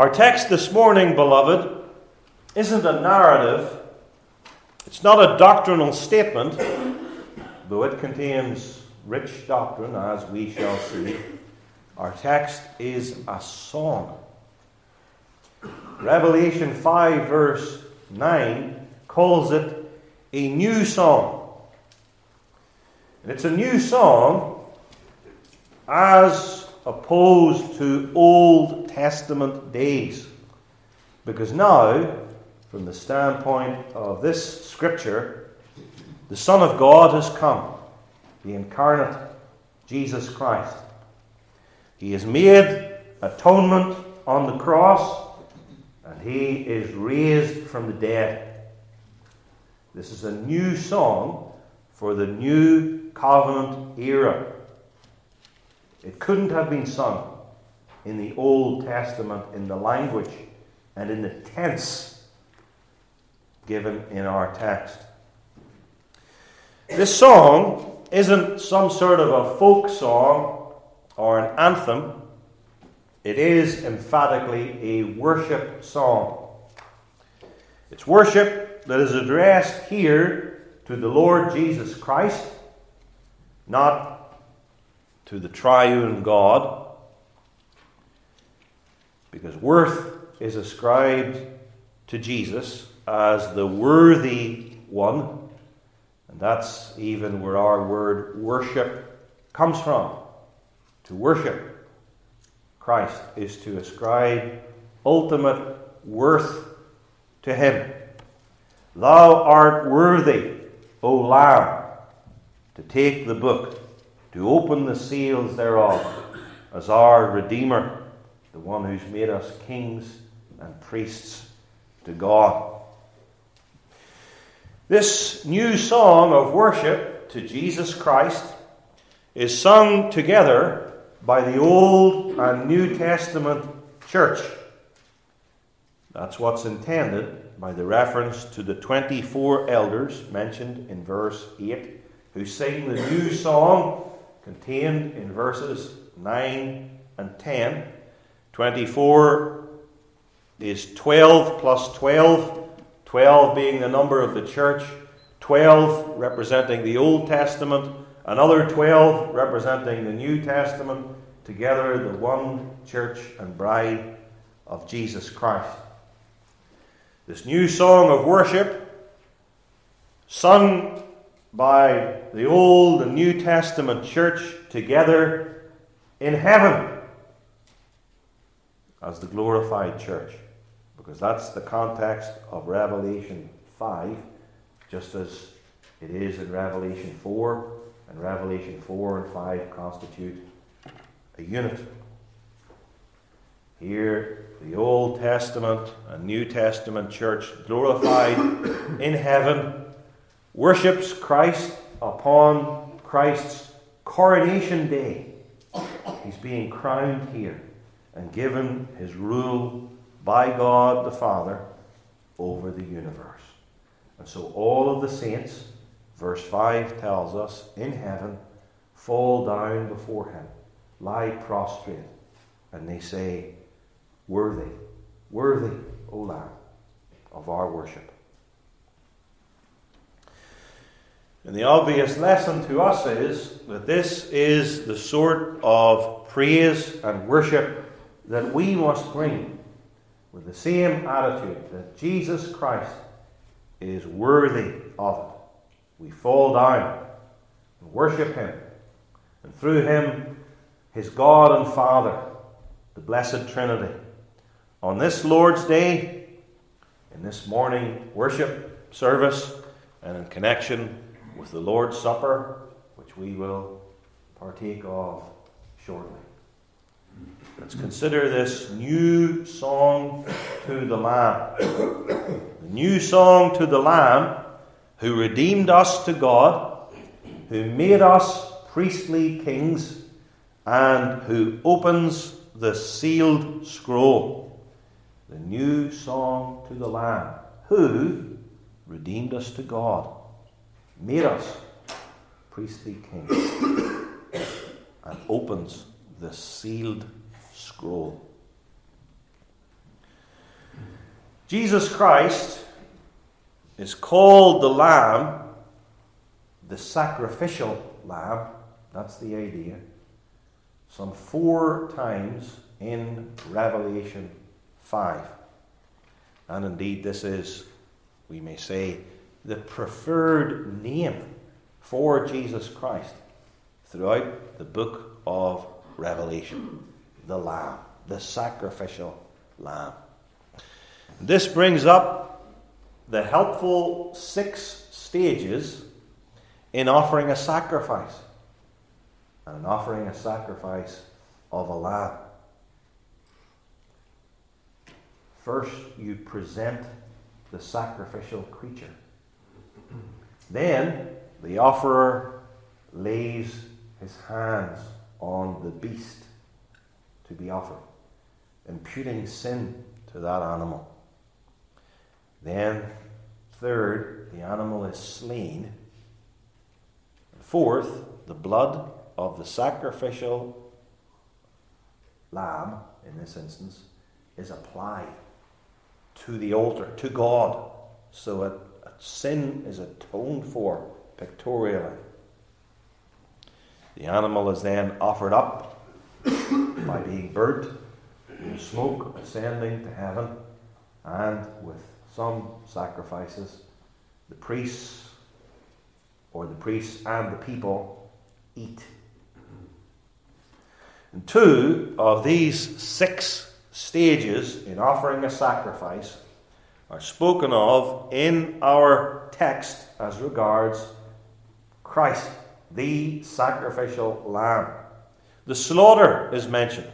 Our text this morning, beloved, isn't a narrative. It's not a doctrinal statement, though it contains rich doctrine, as we shall see. Our text is a song. Revelation 5 verse 9 calls it a new song. And it's a new song as opposed to Old Testament days. Because now, from the standpoint of this scripture, the Son of God has come, the incarnate Jesus Christ. He has made atonement on the cross, and he is raised from the dead. This is a new song for the new covenant era. It couldn't have been sung in the Old Testament in the language and in the tense given in our text. This song isn't some sort of a folk song or an anthem. It is emphatically a worship song. It's worship that is addressed here to the Lord Jesus Christ, not to the triune God, because worth is ascribed to Jesus as the worthy one, and that's even where our word worship comes from. To worship Christ is to ascribe ultimate worth to him. Thou art worthy, O Lamb, to take the book, to open the seals thereof, as our Redeemer, the one who's made us kings and priests to God. This new song of worship to Jesus Christ is sung together by the Old and New Testament church. That's what's intended by the reference to the 24 elders mentioned in verse 8, who sing the new song contained in verses 9 and 10. 24 is 12 plus 12, 12 being the number of the church, 12 representing the Old Testament, another 12 representing the New Testament, together the one church and bride of Jesus Christ. This new song of worship, sung by the Old and New Testament church together in heaven as the glorified church, because that's the context of Revelation 5, just as it is in Revelation 4, and Revelation 4 and 5 constitute a unit. Here, the Old Testament and New Testament church, glorified in heaven, worships Christ upon Christ's coronation day. He's being crowned here and given his rule by God the Father over the universe. And so all of the saints, verse 5 tells us, in heaven, fall down before him, lie prostrate, and they say, worthy, worthy, O Lamb, of our worship. And the obvious lesson to us is that this is the sort of praise and worship that we must bring with the same attitude that Jesus Christ is worthy of it. We fall down and worship him, and through him, his God and Father, the Blessed Trinity. On this Lord's Day, in this morning worship service, and in connection with the Lord's Supper, which we will partake of shortly. Let's consider this new song to the Lamb. The new song to the Lamb who redeemed us to God, who made us priestly kings, and who opens the sealed scroll. The new song to the Lamb who redeemed us to God, made us priestly kings, and opens the sealed scroll. Jesus Christ is called the Lamb, the sacrificial Lamb. That's the idea. Some 4 times in Revelation 5. And indeed, this is, we may say, the preferred name for Jesus Christ throughout the book of Revelation. The Lamb, the sacrificial Lamb. And this brings up the helpful 6 stages in offering a sacrifice. And offering a sacrifice of a lamb. First, you present the sacrificial creature. Then, the offerer lays his hands on the beast to be offered, imputing sin to that animal. Then, third, the animal is slain. And fourth, the blood of the sacrificial lamb, in this instance, is applied to the altar, to God, so that sin is atoned for pictorially. The animal is then offered up by being burnt, in smoke ascending to heaven, and with some sacrifices, the priests and the people eat. And 2 of these 6 stages in offering a sacrifice are spoken of in our text as regards Christ, the sacrificial lamb. The slaughter is mentioned.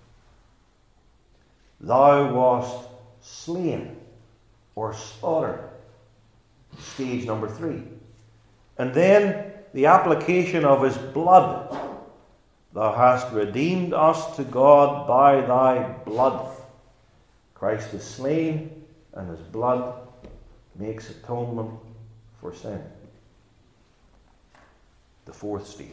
Thou wast slain or slaughtered. Stage number 3. And then the application of his blood. Thou hast redeemed us to God by thy blood. Christ is slain, and his blood makes atonement for sin. The 4th stage.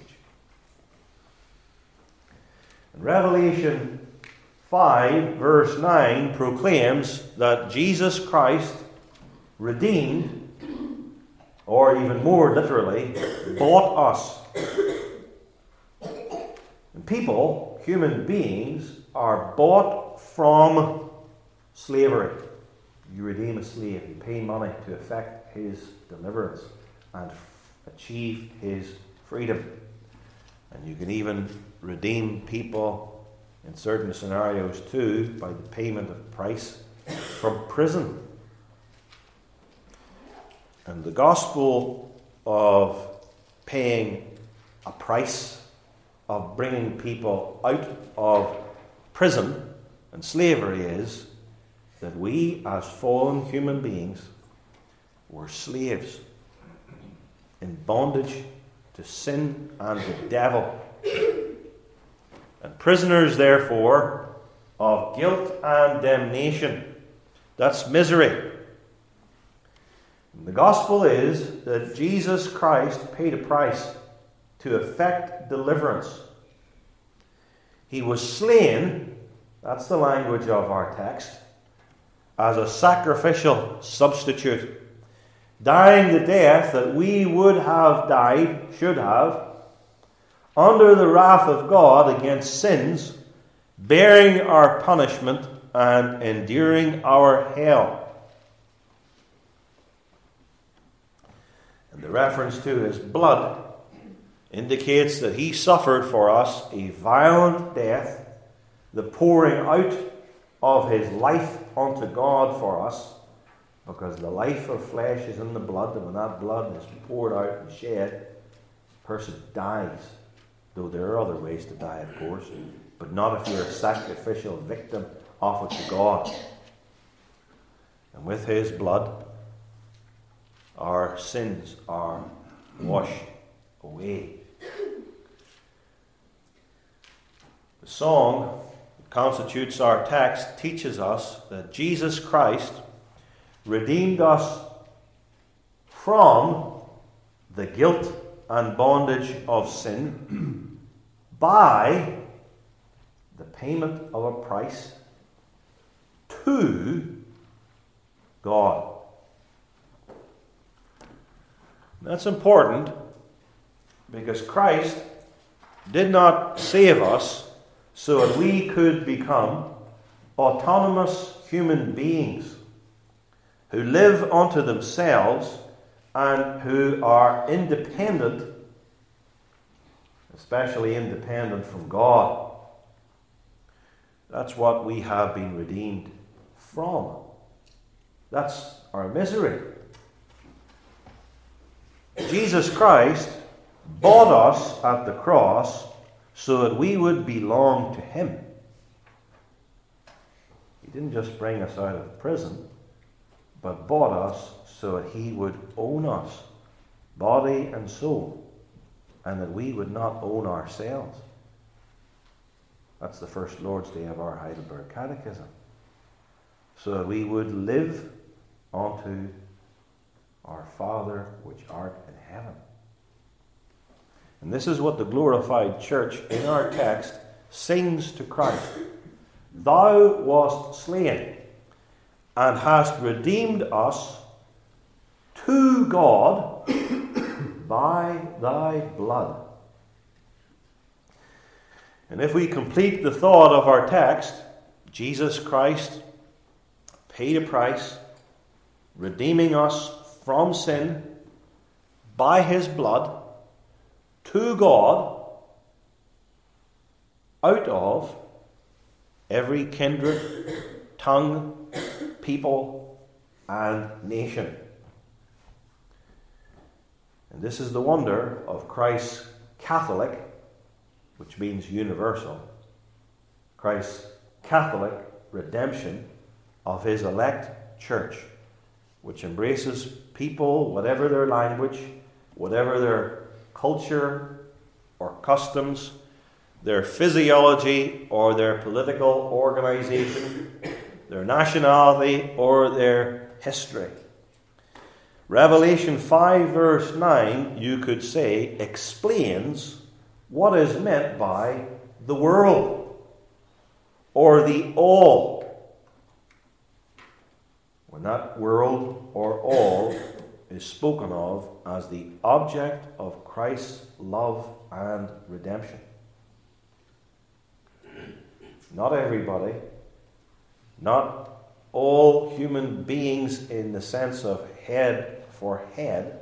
And Revelation 5, verse 9 proclaims that Jesus Christ redeemed, or even more literally, bought us. And people, human beings, are bought from slavery. You redeem a slave, you pay money to effect his deliverance and achieve his freedom. And you can even redeem people in certain scenarios too by the payment of price from prison. And the gospel of paying a price, of bringing people out of prison and slavery, is that we, as fallen human beings, were slaves in bondage to sin and the devil, and prisoners, therefore, of guilt and damnation. That's misery. And the gospel is that Jesus Christ paid a price to effect deliverance. He was slain, that's the language of our text, as a sacrificial substitute, dying the death that we would have died, should have, under the wrath of God against sins, bearing our punishment and enduring our hell. And the reference to his blood indicates that he suffered for us a violent death, the pouring out of his life unto God for us, because the life of flesh is in the blood, and when that blood is poured out and shed, the person dies. Though there are other ways to die, of course, but not if you're a sacrificial victim offered to God. And with his blood, our sins are washed away. The song that constitutes our text teaches us that Jesus Christ redeemed us from the guilt and bondage of sin by the payment of a price to God. That's important because Christ did not save us so that we could become autonomous human beings who live unto themselves and who are independent, especially independent from God. That's what we have been redeemed from. That's our misery. Jesus Christ bought us at the cross so that we would belong to Him. He didn't just bring us out of prison, but bought us so that He would own us, body and soul, and that we would not own ourselves. That's the first Lord's Day of our Heidelberg Catechism. So that we would live unto our Father which art in heaven. And this is what the glorified church in our text sings to Christ. Thou wast slain, and hast redeemed us to God by thy blood. And if we complete the thought of our text, Jesus Christ paid a price, redeeming us from sin by His blood to God out of every kindred, tongue, people, and nation. And this is the wonder of Christ's Catholic, which means universal, Christ's Catholic redemption of His elect church, which embraces people, whatever their language, whatever their culture or customs, their physiology or their political organization, their nationality or their history. Revelation 5 verse 9, you could say, explains what is meant by the world or the all. When that world or all is spoken of as the object of Christ's love and redemption. Not everybody, not all human beings in the sense of head for head.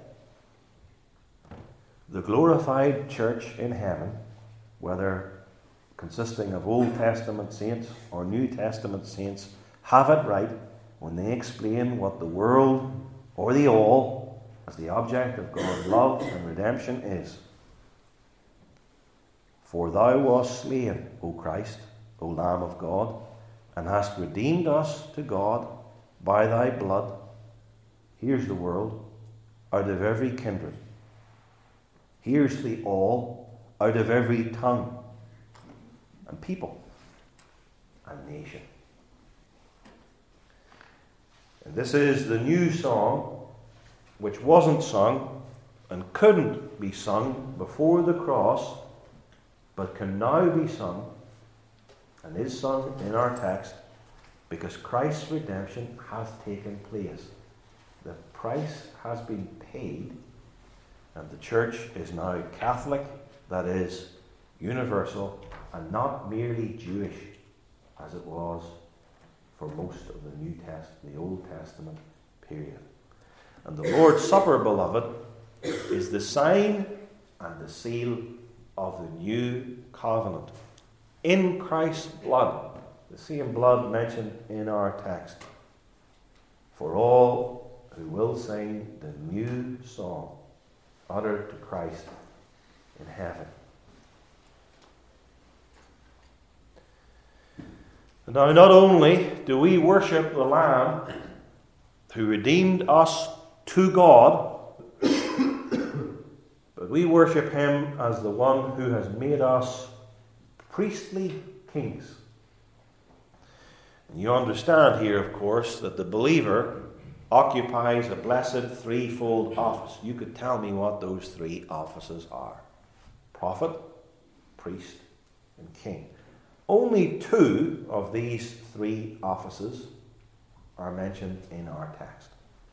The glorified church in heaven, whether consisting of Old Testament saints or New Testament saints, have it right when they explain what the world or the all as the object of God's love and redemption is. For thou wast slain, O Christ, O Lamb of God, and hast redeemed us to God by thy blood. Here's the world, out of every kindred. Here's the all, out of every tongue and people and nation. And this is the new song which wasn't sung and couldn't be sung before the cross, but can now be sung and is sung in our text because Christ's redemption has taken place. The price has been paid, and the church is now Catholic, that is, universal, and not merely Jewish, as it was for most of the Old Testament period. And the Lord's Supper, beloved, is the sign and the seal of the new covenant. In Christ's blood, the same blood mentioned in our text, for all who will sing the new song uttered to Christ in heaven. And now not only do we worship the Lamb who redeemed us to God, but we worship Him as the one who has made us priestly kings. And you understand here, of course, that the believer occupies a blessed threefold office. You could tell me what those three offices are: prophet, priest, and king. Only two of these three offices are mentioned in our text.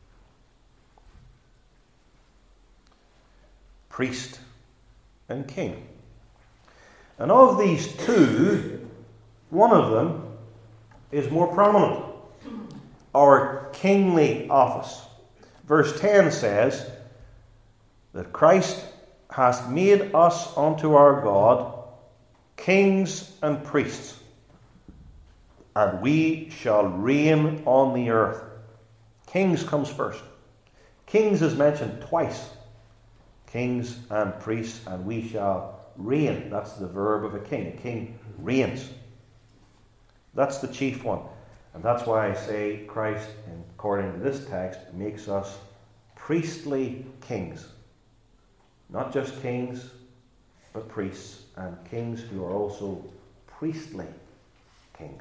Priest and king. And of these two, one of them is more prominent. Our kingly office. Verse 10 says that Christ hath made us unto our God kings and priests, and we shall reign on the earth. Kings comes first. Kings is mentioned twice. Kings and priests, and we shall reign. That's the verb of a king. A king reigns. That's the chief one. And that's why I say Christ, according to this text, makes us priestly kings. Not just kings, but priests, and kings who are also priestly kings.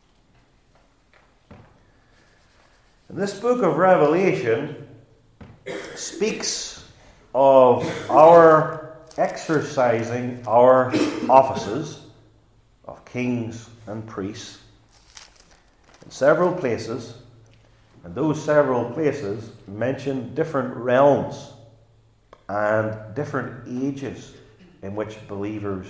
And this book of Revelation speaks of our exercising our offices of kings and priests in several places, and those several places mention different realms and different ages in which believers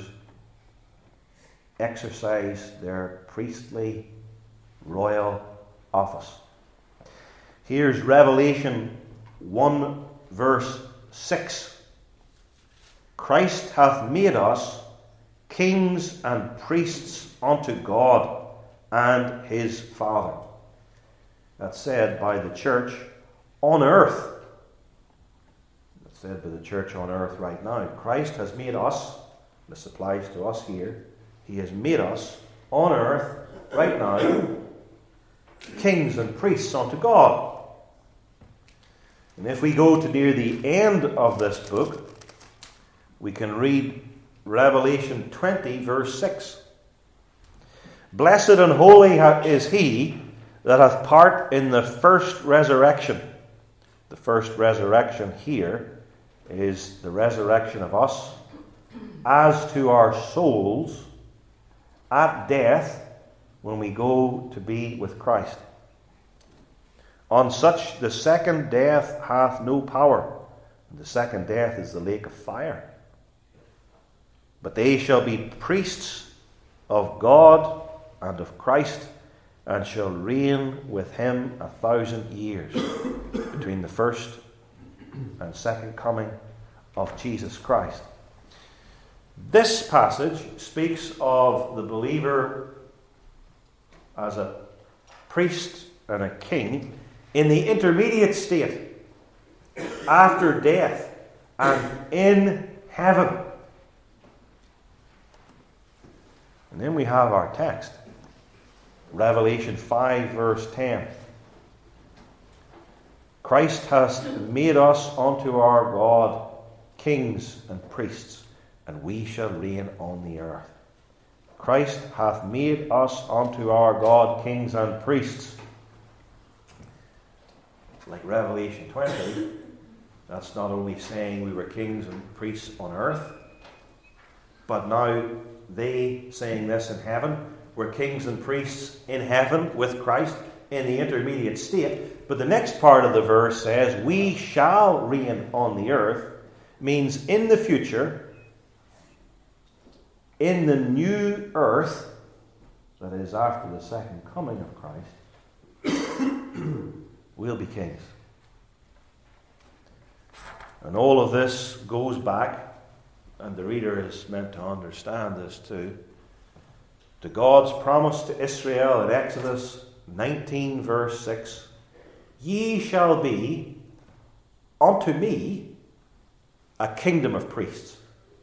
exercise their priestly royal office. Here's Revelation 1 verse 6. Christ hath made us kings and priests unto God and his Father. That's said by the church on earth. That's said by the church on earth right now. Christ has made us, this applies to us here, he has made us on earth right now kings and priests unto God. And if we go to near the end of this book, we can read Revelation 20 verse 6. Blessed and holy is he that hath part in the first resurrection. The first resurrection here is the resurrection of us as to our souls at death when we go to be with Christ. On such the second death hath no power. The second death is the lake of fire. But they shall be priests of God and of Christ, and shall reign with him 1,000 years, between the first and second coming of Jesus Christ. This passage speaks of the believer as a priest and a king in the intermediate state, after death, and in heaven. And then we have our text, Revelation 5 verse 10. Christ hath made us unto our God kings and priests, and we shall reign on the earth. Christ hath made us unto our God kings and priests. Like Revelation 20, that's not only saying we were kings and priests on earth, but now they saying this in heaven. We're kings and priests in heaven with Christ in the intermediate state. But the next part of the verse says, we shall reign on the earth, means in the future, in the new earth, that is after the second coming of Christ, we'll be kings. And all of this goes back, and the reader is meant to understand this too, to God's promise to Israel in Exodus 19 verse 6, ye shall be unto me a kingdom of priests.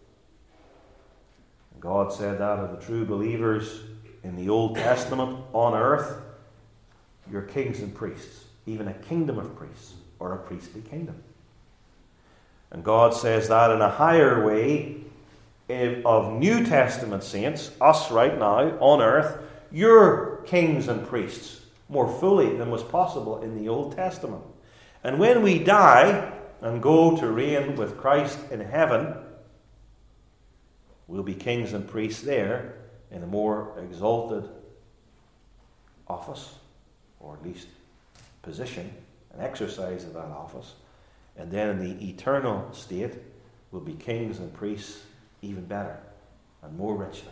And God said that of the true believers in the Old Testament on earth, you're kings and priests, even a kingdom of priests, or a priestly kingdom. And God says that in a higher way of New Testament saints, us right now on earth, you're kings and priests more fully than was possible in the Old Testament. And when we die and go to reign with Christ in heaven, we'll be kings and priests there in a more exalted office, or at least position and exercise of that office. And then in the eternal state will be kings and priests even better and more richly.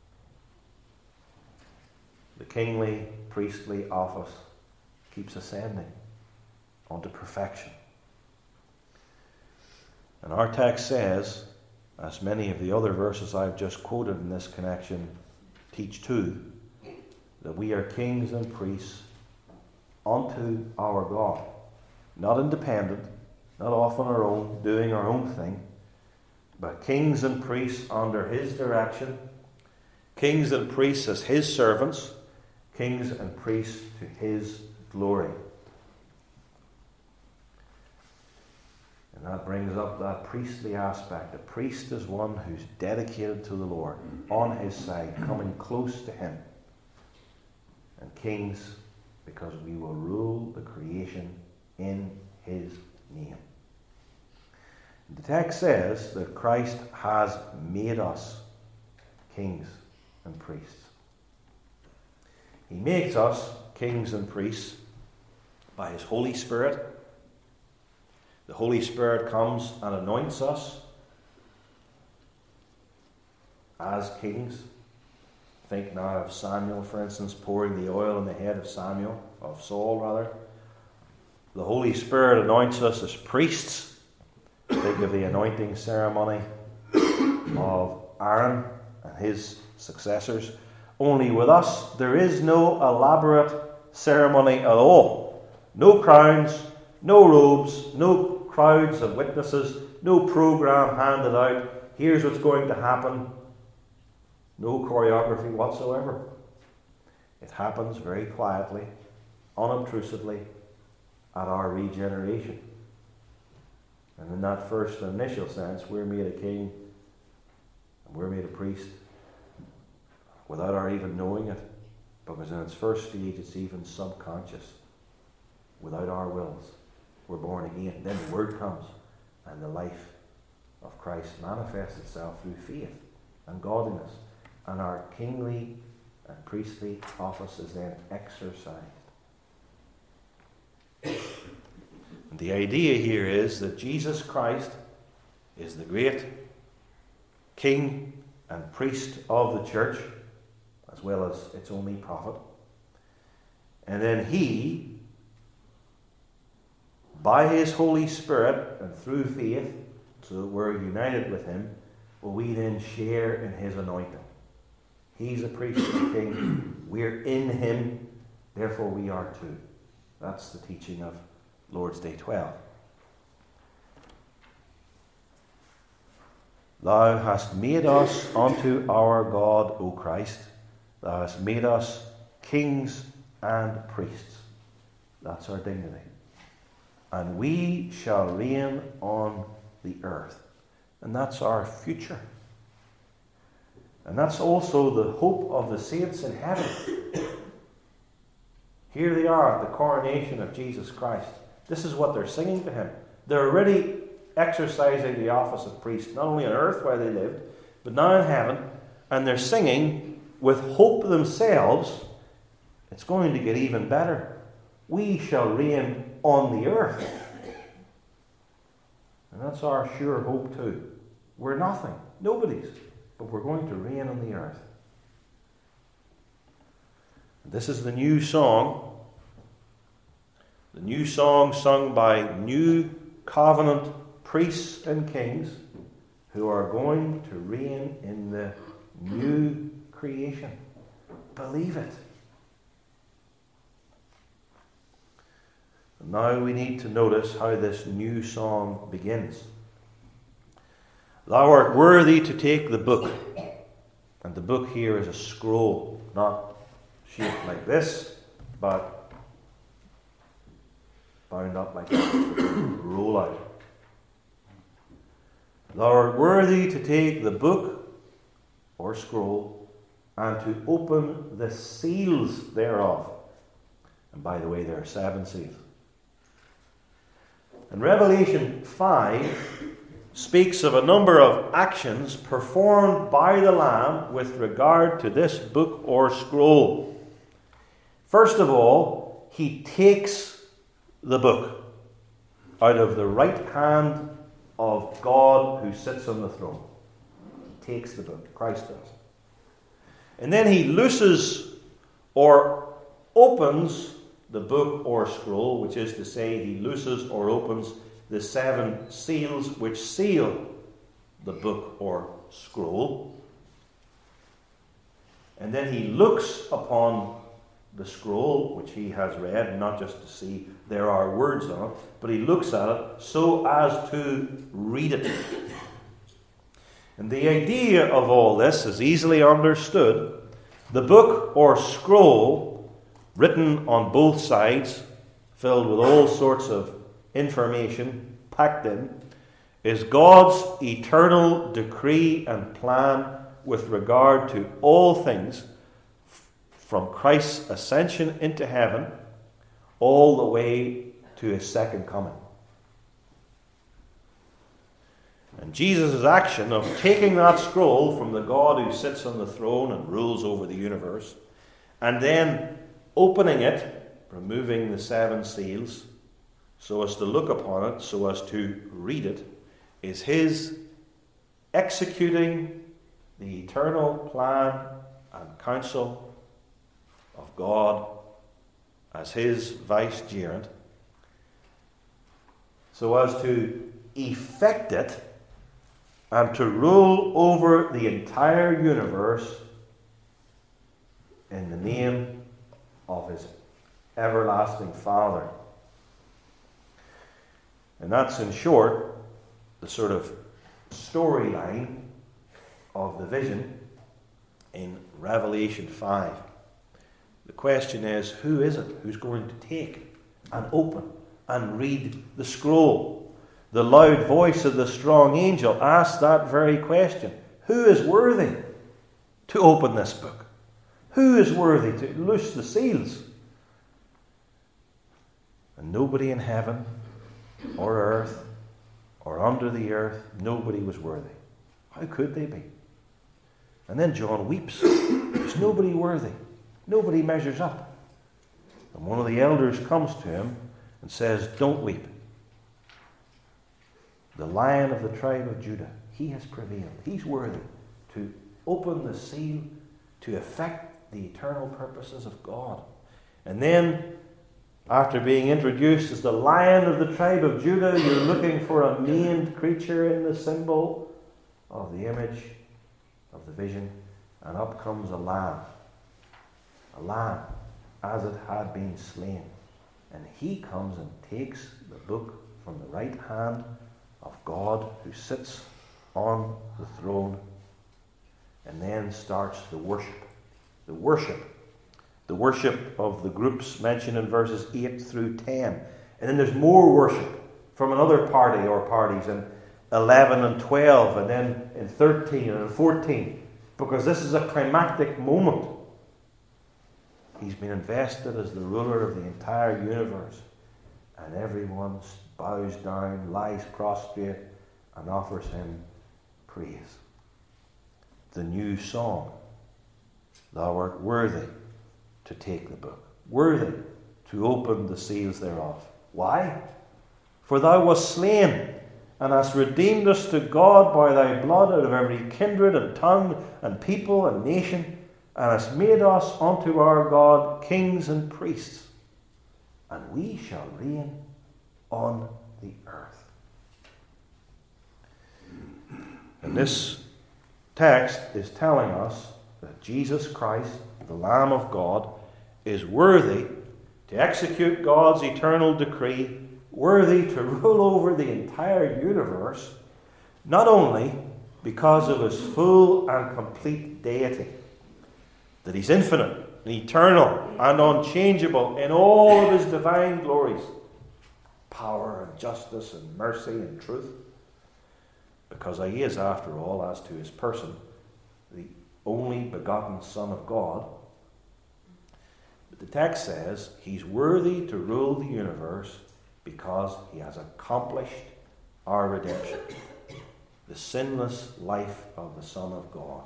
The kingly, priestly office keeps ascending unto perfection. And our text says, as many of the other verses I've just quoted in this connection teach too, that we are kings and priests unto our God. Not independent, not off on our own, doing our own thing, but kings and priests under His direction, kings and priests as His servants, kings and priests to His glory. And that brings up that priestly aspect. A priest is one who's dedicated to the Lord, on His side, coming close to Him. And kings, because we will rule the creation in His name. The text says that Christ has made us kings and priests. He makes us kings and priests by His Holy Spirit. The Holy Spirit comes and anoints us as kings. Think now of Samuel, for instance, pouring the oil on the head of Saul rather. The Holy Spirit anoints us as priests. Think of the anointing ceremony of Aaron and his successors. Only with us, there is no elaborate ceremony at all. No crowns, no robes, no crowds of witnesses, no program handed out. Here's what's going to happen. No choreography whatsoever. It happens very quietly, unobtrusively, at our regeneration. And in that first initial sense, we're made a king and we're made a priest without our even knowing it, because in its first stage it's even subconscious, without our wills. We're born again. Then the Word comes and the life of Christ manifests itself through faith and godliness, and our kingly and priestly office is then exercised. And the idea here is that Jesus Christ is the great King and priest of the church, as well as its only prophet. And then He, by His Holy Spirit and through faith, so that we're united with Him, will we then share in His anointing. He's a priest and king. We're in Him, therefore we are too. That's the teaching of Lord's Day 12. Thou hast made us unto our God, O Christ. Thou hast made us kings and priests. That's our dignity. And we shall reign on the earth. And that's our future. And that's also the hope of the saints in heaven. Here they are at the coronation of Jesus Christ. This is what they're singing to Him. They're already exercising the office of priest, not only on earth where they lived, but now in heaven. And they're singing with hope themselves. It's going to get even better. We shall reign on the earth. And that's our sure hope too. We're nothing, nobody's, but we're going to reign on the earth. This is the new song sung by new covenant priests and kings who are going to reign in the new creation. Believe it. Now we need to notice how this new song begins. Thou art worthy to take the book. And the book here is a scroll, not shaped like this, but bound up like that. Roll out. Thou art worthy to take the book or scroll and to open the seals thereof. And by the way, there are 7 seals. And Revelation 5 speaks of a number of actions performed by the Lamb with regard to this book or scroll. First of all, He takes the book out of the right hand of God who sits on the throne. He takes the book, Christ does. And then he looses or opens the book or scroll, which is to say, he looses or opens the 7 seals which seal the book or scroll. And then he looks upon the scroll which he has read, not just to see there are words on it, but he looks at it so as to read it. And the idea of all this is easily understood. The book or scroll, written on both sides, filled with all sorts of information packed in, is God's eternal decree and plan with regard to all things, from Christ's ascension into heaven all the way to his second coming. And Jesus' action of taking that scroll from the God who sits on the throne and rules over the universe, and then opening it, removing the 7 seals, so as to look upon it, so as to read it, is his executing the eternal plan and counsel of God as his vicegerent, so as to effect it and to rule over the entire universe in the name of his everlasting Father. And that's, in short, the sort of storyline of the vision in Revelation 5. The question is, who is it who's going to take and open and read the scroll? The loud voice of the strong angel asked that very question. Who is worthy to open this book? Who is worthy to loose the seals? And nobody in heaven or earth or under the earth, nobody was worthy. How could they be? And then John weeps. There's nobody worthy. Nobody measures up. And one of the elders comes to him and says, "Don't weep. The Lion of the tribe of Judah, he has prevailed. He's worthy to open the seal to effect the eternal purposes of God." And then, after being introduced as the Lion of the tribe of Judah, you're looking for a maned creature in the symbol of the image of the vision, and up comes a lamb as it had been slain. And he comes and takes the book from the right hand of God who sits on the throne, and then starts the worship of the groups mentioned in verses 8 through 10. And then there's more worship from another party or parties in 11 and 12, and then in 13 and in 14, because this is a climactic moment. He's been invested as the ruler of the entire universe, and everyone bows down, lies prostrate, and offers him praise. The new song, "Thou art worthy to take the book, worthy to open the seals thereof." Why? "For thou wast slain, and hast redeemed us to God by thy blood out of every kindred and tongue and people and nation, and hast made us unto our God kings and priests, and we shall reign on the earth." And this text is telling us that Jesus Christ, the Lamb of God, is worthy to execute God's eternal decree, worthy to rule over the entire universe, not only because of his full and complete deity, that he's infinite and eternal and unchangeable in all of his divine glories, power and justice and mercy and truth, because he is, after all, as to his person, the only begotten Son of God. But the text says he's worthy to rule the universe because he has accomplished our redemption, the sinless life of the Son of God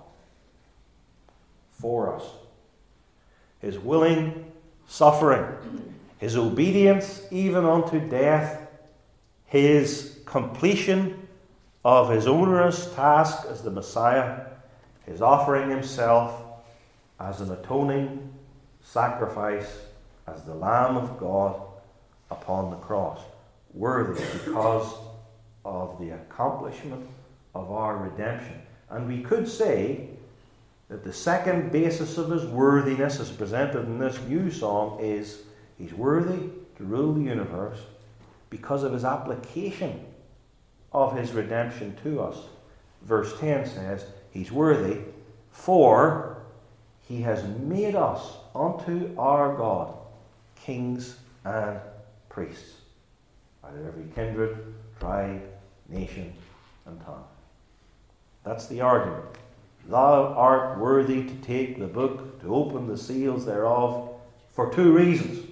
for us. His willing suffering, his obedience even unto death, his completion of his onerous task as the Messiah, his offering himself as an atoning sacrifice, as the Lamb of God upon the cross. Worthy because of the accomplishment of our redemption. And we could say that the second basis of his worthiness as presented in this new song is he's worthy to rule the universe because of his application of his redemption to us. Verse 10 says, he's worthy for he has made us unto our God kings and priests, out of every kindred, tribe, nation, and tongue. That's the argument. Thou art worthy to take the book, to open the seals thereof, for two reasons.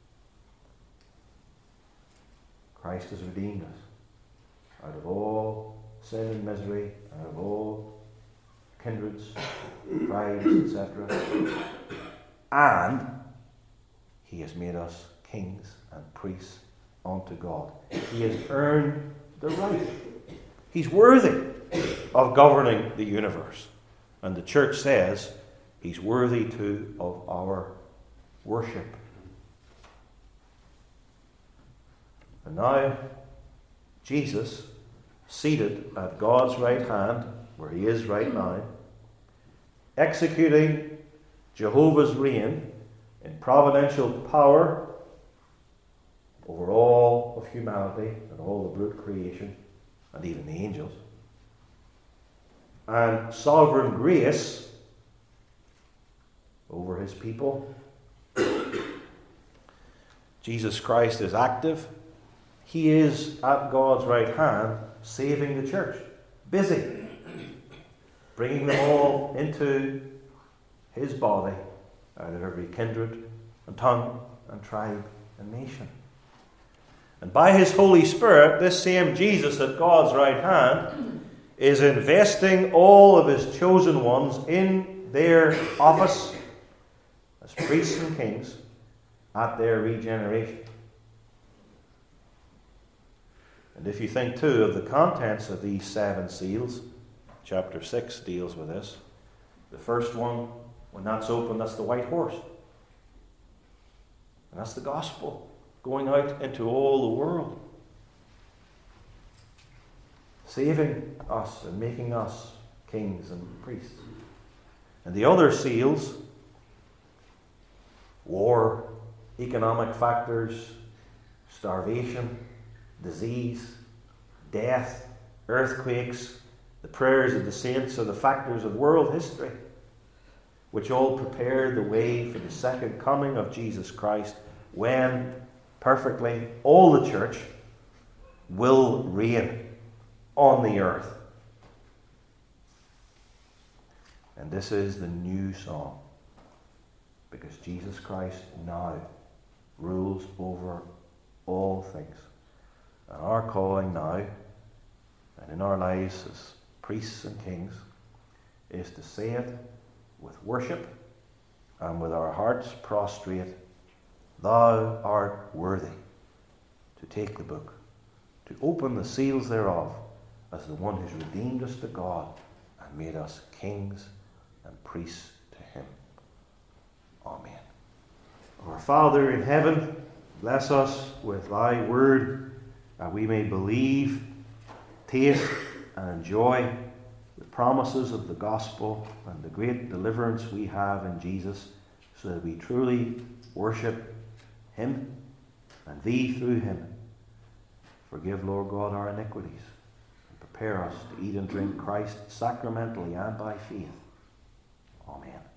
Christ has redeemed us out of all sin and misery, out of all kindreds, tribes, etc. And he has made us kings and priests unto God. He has earned the right. He's worthy of governing the universe. And the church says he's worthy too of our worship. And now, Jesus, seated at God's right hand, where he is right now, executing Jehovah's reign in providential power over all of humanity and all the brute creation and even the angels, and sovereign grace over his people. Jesus Christ is active. He is at God's right hand, saving the church, busy, bringing them all into his body out of every kindred and tongue and tribe and nation. And by his Holy Spirit, this same Jesus at God's right hand is investing all of his chosen ones in their office as priests and kings at their regeneration. And if you think too of the contents of these 7 seals, chapter 6 deals with this. The first one, when that's open, that's the white horse. And that's the gospel going out into all the world, saving us and making us kings and priests. And the other seals, war, economic factors, starvation, disease, death, earthquakes, the prayers of the saints are the factors of world history, which all prepare the way for the second coming of Jesus Christ, when perfectly all the church will reign on the earth. And this is the new song, because Jesus Christ now rules over all things. And our calling now, and in our lives as priests and kings, is to say it with worship and with our hearts prostrate, Thou art worthy to take the book, to open the seals thereof, as the one who's redeemed us to God and made us kings and priests to him. Amen. Our Father in heaven, bless us with thy word, that we may believe, taste, and enjoy the promises of the gospel and the great deliverance we have in Jesus, so that we truly worship him and thee through him. Forgive, Lord God, our iniquities, and prepare us to eat and drink Christ sacramentally and by faith. Amen.